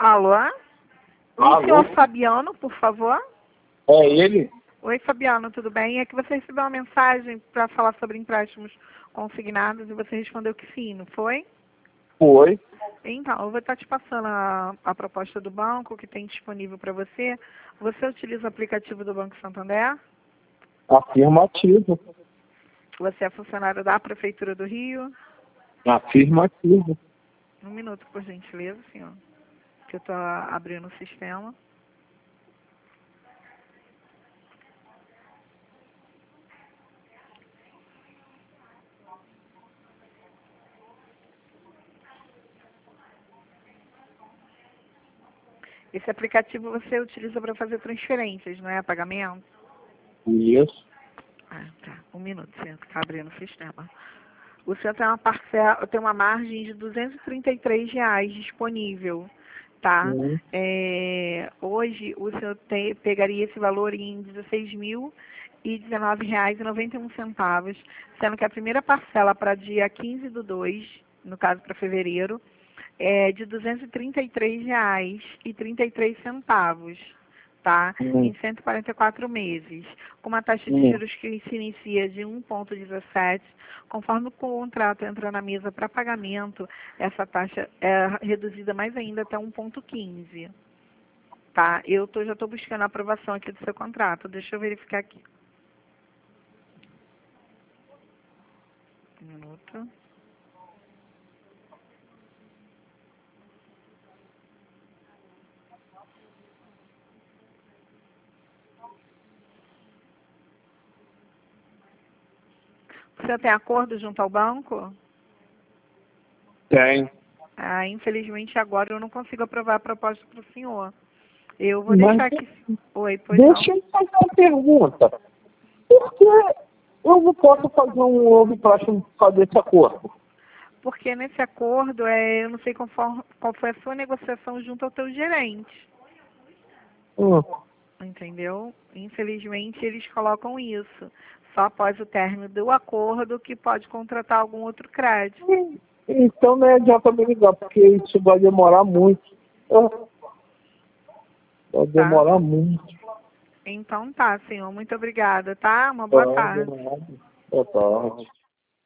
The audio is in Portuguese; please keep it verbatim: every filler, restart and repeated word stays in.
Alô? O Alô? senhor Fabiano, por favor? É ele? Oi, Fabiano, tudo bem? É que você recebeu uma mensagem para falar sobre empréstimos consignados e você respondeu que sim, não foi? Foi. Então, eu vou estar te passando a, a proposta do banco que tem disponível para você. Você utiliza o aplicativo do Banco Santander? Afirmativo. Você é funcionário da Prefeitura do Rio? Afirmativo. Um minuto, por gentileza, senhor, que eu estou abrindo o sistema. Esse aplicativo você utiliza para fazer transferências, não é? Pagamento? Isso. Ah, tá. Um minuto, senhor, que está abrindo o sistema. O senhor tem uma parcela, tem uma margem de duzentos e trinta e três reais disponível, tá? Hum. É, hoje o senhor te, pegaria esse valor em dezesseis mil e dezenove reais e noventa e um centavos, sendo que a primeira parcela para dia quinze do dois, no caso para fevereiro, é de duzentos e trinta e três reais e trinta e três centavos, tá? Hum. Em cento e quarenta e quatro meses, com uma taxa de Hum. juros que se inicia de um vírgula dezessete. Conforme o contrato entra na mesa para pagamento, essa taxa é reduzida mais ainda até um vírgula quinze, tá? Eu tô, já estou buscando a aprovação aqui do seu contrato. Deixa eu verificar aqui. Um minuto. O senhor tem acordo junto ao banco? Tem. Ah, infelizmente agora eu não consigo aprovar a proposta para o senhor. Eu vou Mas deixar aqui. Oi, pois não. deixa eu fazer uma pergunta. Por que eu não posso fazer um novo empréstimo por causa desse acordo? Porque nesse acordo, é, eu não sei conforme, qual foi a sua negociação junto ao teu gerente. Hum. Entendeu? Infelizmente, eles colocam isso. Só após o término do acordo que pode contratar algum outro crédito. Então não adianta me ligar, porque isso vai demorar muito. Ah, Vai Tá? demorar muito. Então tá, senhor. Muito obrigada, tá? Uma boa Tá, tarde. de nada. Boa tarde.